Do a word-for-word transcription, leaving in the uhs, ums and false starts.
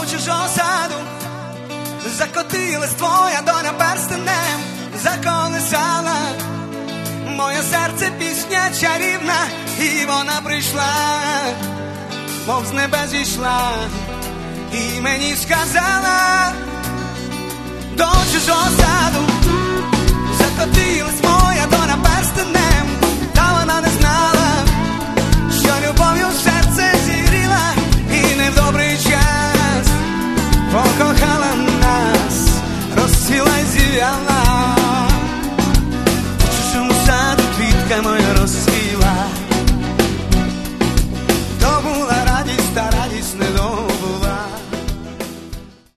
чужого саду, закотилась твоя доля перстенем, заколисала моє серце пісня чарівна, і вона прийшла, мов з небес зійшла, і мені сказала: до чужого саду закотилась моя доля перстенем.